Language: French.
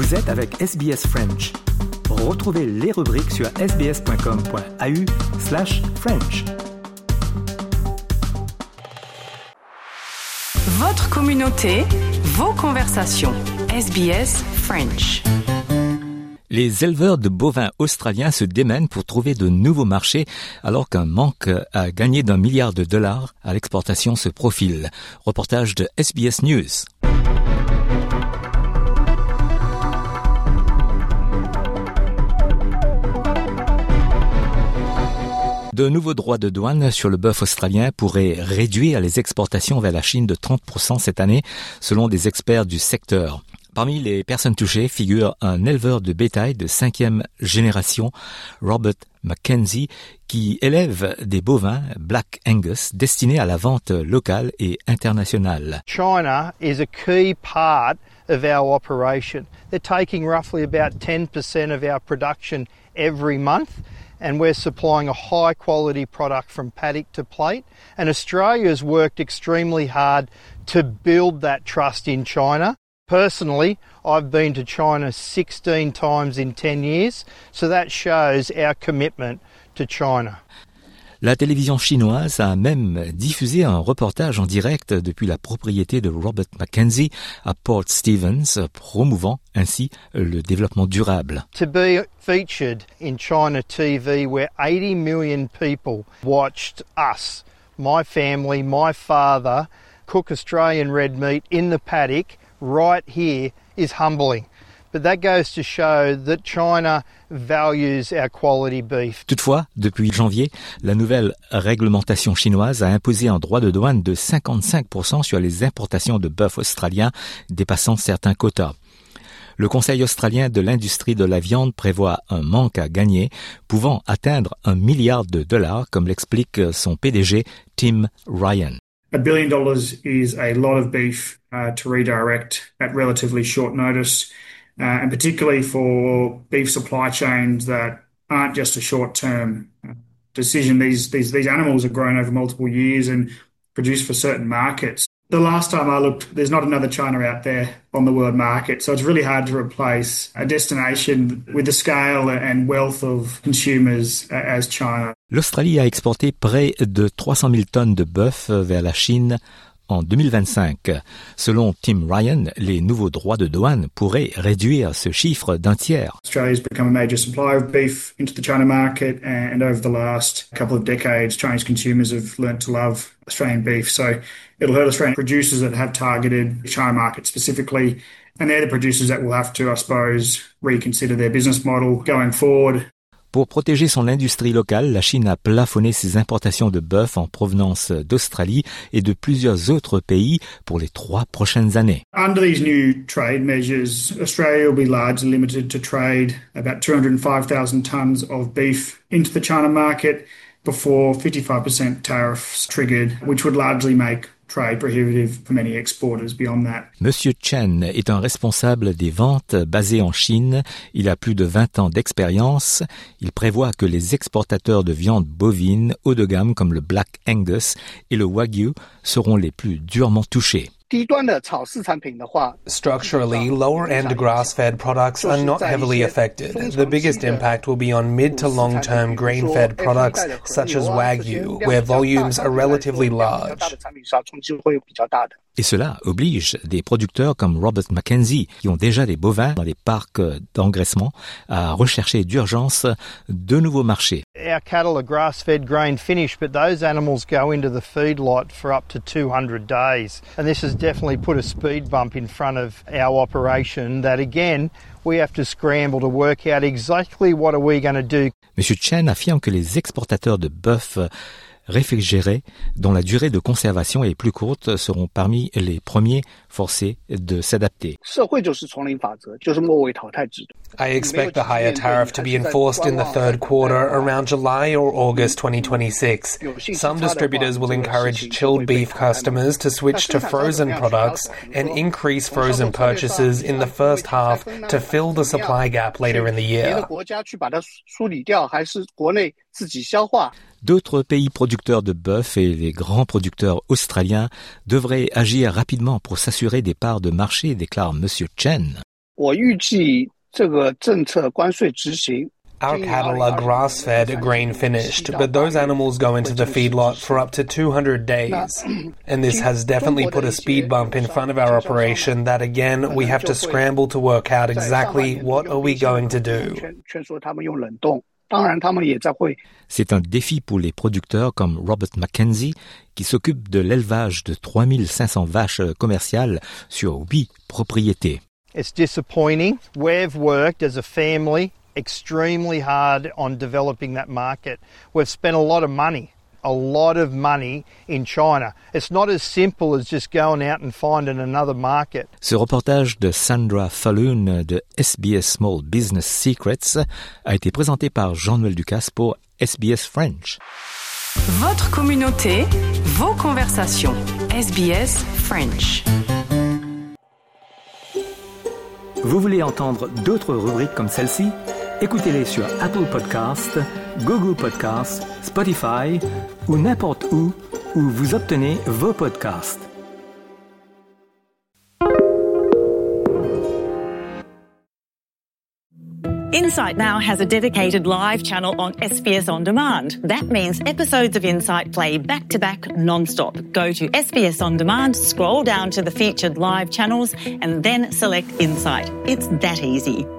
Vous êtes avec SBS French. Retrouvez les rubriques sur sbs.com.au/French. Votre communauté, vos conversations. SBS French. Les éleveurs de bovins australiens se démènent pour trouver de nouveaux marchés alors qu'un manque à gagner d'$1 milliard à l'exportation se profile. Reportage de SBS News. De nouveaux droits de douane sur le bœuf australien pourraient réduire les exportations vers la Chine de 30% cette année, selon des experts du secteur. Parmi les personnes touchées figure un éleveur de bétail de 5e génération, Robert Mackenzie, qui élève des bovins Black Angus destinés à la vente locale et internationale. China is a key part of our operation. They're taking roughly about 10% of our production every month, and we're supplying a high quality product from paddock to plate. And Australia has worked extremely hard to build that trust in China. Personally, I've been to China 16 times in 10 years, so that shows our commitment to China. La télévision chinoise a même diffusé un reportage en direct depuis la propriété de Robert Mackenzie à Port Stephens, promouvant ainsi le développement durable. To be featured in China TV where 80 million people watched us, my family, my father, cook Australian red meat in the paddock right here is humbling. But that goes to show that China values our quality beef. Toutefois, depuis janvier, la nouvelle réglementation chinoise a imposé un droit de douane de 55% sur les importations de bœuf australien dépassant certains quotas. Le Conseil australien de l'industrie de la viande prévoit un manque à gagner pouvant atteindre $1 milliard, comme l'explique son PDG Tim Ryan. $1 billion is a lot of beef to redirect at relatively short notice, and particularly for beef supply chains that aren't just a short-term decision. These animals are grown over multiple years and produced for certain markets. The last time I looked, there's not another China out there on the world market, so it's really hard to replace a destination with the scale and wealth of consumers as China. L'Australie a exporté près de 300 000 tonnes de bœuf vers la Chine en 2025. Selon Tim Ryan, les nouveaux droits de douane pourraient réduire ce chiffre d'un tiers. Australia's become a major supplier of beef into the China market, and over the last couple of decades, Chinese consumers have learnt to love Australian beef. So it'll hurt Australian producers that have targeted the China market specifically, and they're the producers that will have to, I suppose, reconsider their business model going forward. Pour protéger son industrie locale, la Chine a plafonné ses importations de bœuf en provenance d'Australie et de plusieurs autres pays pour les 3 prochaines années. Under these new trade measures, Australia will be largely limited to trade about 205,000 tonnes of beef into the China market before 55% tariffs triggered, which would largely make trade prohibitive for many exporters beyond that. Monsieur Chen est un responsable des ventes basé en Chine. Il a plus de 20 ans d'expérience. Il prévoit que les exportateurs de viande bovine haut de gamme comme le Black Angus et le Wagyu seront les plus durement touchés. Structurally, lower-end grass-fed products are not heavily affected. The biggest impact will be on mid to long-term grain-fed products such as Wagyu, where volumes are relatively large. Et cela oblige des producteurs comme Robert Mackenzie, qui ont déjà des bovins dans les parcs d'engraissement, à rechercher d'urgence de nouveaux marchés. Our cattle are grass-fed, grain-finished, but those animals go into the feedlot for up to 200 days. And this has definitely put a speed bump in front of our operation that, again, we have to scramble to work out exactly what are we going to do. Monsieur Chen affirme que les exportateurs de bœuf réfrigérés, dont la durée de conservation est plus courte, seront parmi les premiers forcés de s'adapter. I expect the higher tariff to be enforced in the third quarter around July or August 2026. Some distributors will encourage chilled beef customers to switch to frozen products and increase frozen purchases in the first half to fill the supply gap later in the year. D'autres pays producteurs de bœuf et les grands producteurs australiens devraient agir rapidement pour s'assurer des parts de marché, déclare Monsieur Chen. 我预计这个政策关税执行 Our cattle are grass-fed, grain-finished, but those animals go into the feedlot for up to 200 days. And this has definitely put a speed bump in front of our operation that, again, we have to scramble to work out exactly what are we going to do. C'est un défi pour les producteurs comme Robert McKenzie, qui s'occupe de l'élevage de 3500 vaches commerciales sur 8 propriétés. It's disappointing. We've worked as a family extremely hard on developing that market. We've spent a lot of money in China. It's not as simple as just going out and finding another market. Ce reportage de Sandra Falloon de SBS Small Business Secrets a été présenté par Jean-Noël Ducasse pour SBS French. Votre communauté, vos conversations. SBS French. Vous voulez entendre d'autres rubriques comme celle-ci? Écoutez-les sur Apple Podcasts, Google Podcasts, Spotify ou n'importe où vous obtenez vos podcasts. Insight now has a dedicated live channel on SBS On Demand. That means episodes of Insight play back-to-back non-stop. Go to SBS On Demand, scroll down to the featured live channels and then select Insight. It's that easy.